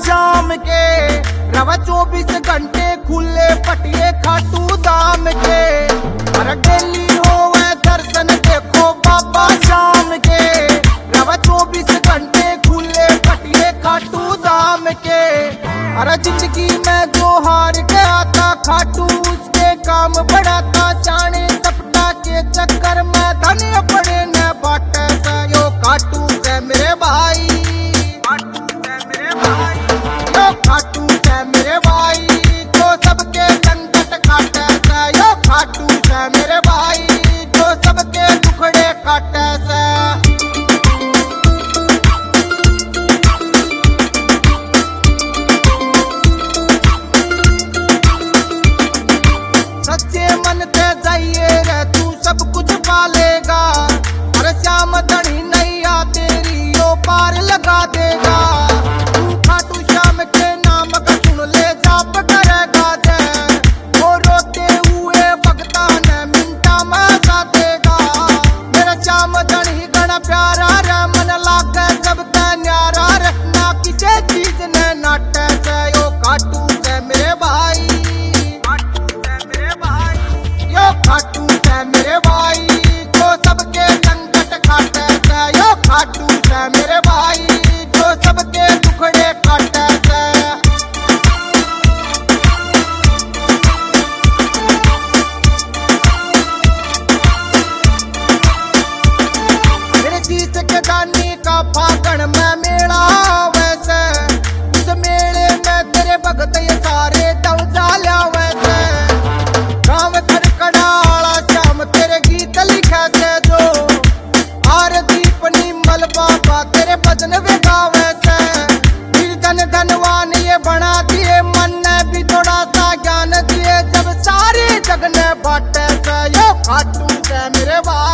शाम के, रवा 24 घंटे खुले पटिए खाटू धाम के। अरे डेली होवे दर्शन देखो बाबा शाम के, रवा 24 घंटे खुले पटिए खाटू धाम के। अरे जिंदगी में जो हार गया था खाटू उसके काम बढ़ाता, जाने सपना के चक्कर में धन अपने न बाटे से। यो खाटू से मेरे भाई, खाटू से मेरे भाई, यो खाटू से मेरे भाई, जो सबके संकट काटे से। यो खाटू से मेरे भाई, जो सबके दुखड़े काटे से। सच्चे मन ते जाइए रे तू सब कुछ पालेगा। अरे श्याम धनी नैया तेरी यो पार लगा देगा। तू खाटू श्याम के नाम का सुन ले जाप करेगा जय, वो रोते हुए भक्ता ने मिंटा में सा देगा। मेरा श्याम धनी गण प्यारा रे, मन लागे सब ते न्यारा रे, ना किसी चीज ने नाटे से। यो खाटू से मेरे भाई, यो खाटू से मेरे भाई, जो सबके संकट काटे से। यो खाटू से मेरे भाई, जो सबके दुखड़े काटे से। मेरे शीश के दानी का फागण में मेला वैसे, उस मेले में तेरे भगत ये सारे दल जाल्या वैसे। गाँव खड़खड़ाला श्याम तेरे गीत लिखे से, जो आर दीपनी मल बाबा तेरे भजन वे गावे से। फिर धन धनवान ये बना दिए, मन ने भी थोड़ा सा ज्ञान दिए, जब सारे जग ने बांटे से। यो खाटू से मेरे भाई।